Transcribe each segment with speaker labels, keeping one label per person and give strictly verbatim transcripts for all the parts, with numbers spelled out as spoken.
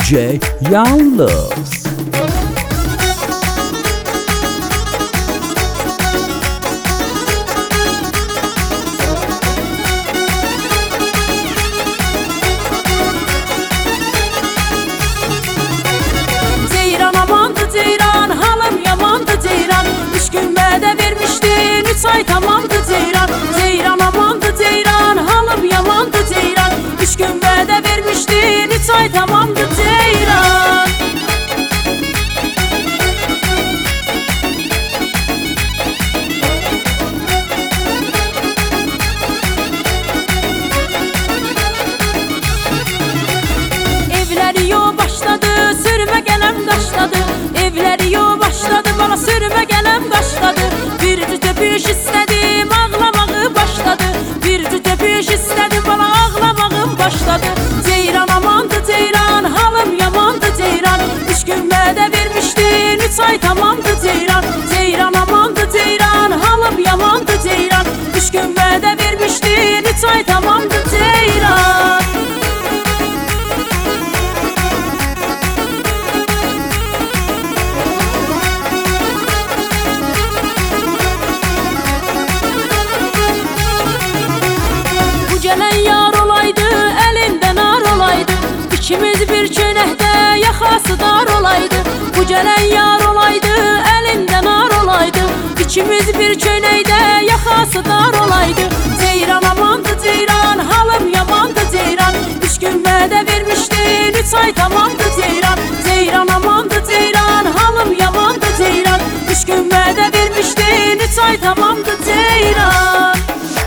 Speaker 1: C Yalnız.
Speaker 2: Ceyran amandı ceyran, halım yamandı ceyran. Üç gün vədə vermişdin, üç ay tamamdı ceyran. Ceyran amandı ceyran, halım yamandı ceyran. Üç gün vədə vermişdin, üç ay tamamdı ceyran. Evləri yo başladı, sürmə qələm qaşladı. Evləri yo başladı, bana sürmə qələm qaşladı. Bir cüt öpüş istədim, ağlamağı başladı. Bir cüt öpüş istədim, bana ağlamağım başladı. Ceyran amandı ceyran, halım yamandı ceyran. Üç gün vədə vermişdin, üç ay tamamdı ceyran. Ceyran amandı ceyran, halım yamandı ceyran. Üç gün vədə vermişdin, üç ay tamamdı ceyran. Gələn yar olaydı, əlində nar olaydı. İkimiz bir çönəkdə yaxası dar olaydı. Bu gələn yar olaydı, əlində nar olaydı. İkimiz bir çönəkdə yaxası dar olaydı. Ceyran amandı ceyran, halım yamandı ceyran. Üç gün vədə vermişdin, üç ay tamamdı ceyran. Ceyran amandı ceyran, halım yamandı ceyran. Üç gün vədə vermişdin, üç ay tamamdı ceyran.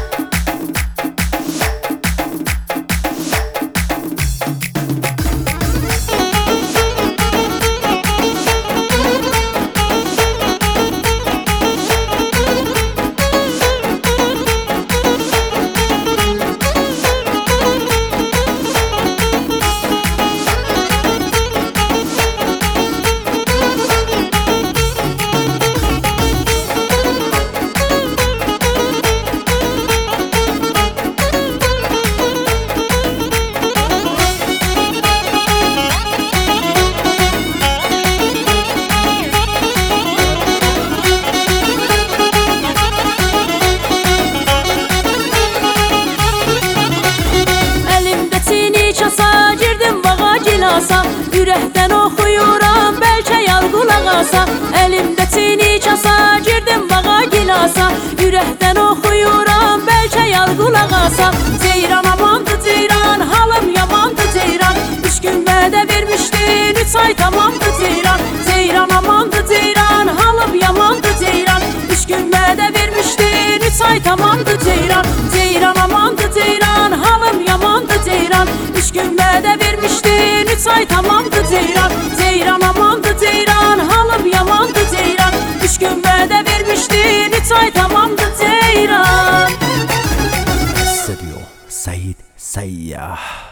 Speaker 2: Ürəkdən oxuyuram, bəlkə yal qulaq asa. Əlimdə çini kasa, girdim bağa gilasa. Ürəkdən oxuyuram, bəlkə yal qulaq asa. Ceyran amandı ceyran, halım yamandı ceyran. Üç gün vədə vermişdin, üç ay tamamdı ceyran. Ceyran amandı ceyran, halım yamandı ceyran. Üç gün vədə vermişdin, üç ay tamamdı ceyran. Ceyran amandı ceyran, halım yamandı ceyran. Üç gün vədə vermişdin, üç ay tamamdı ceyran. Ceyran amandı ceyran, halım yamandı ceyran. Üç gün vədə vermişdin, üç ay tamamdı ceyran.
Speaker 1: Hissediyor Sait Seyyah.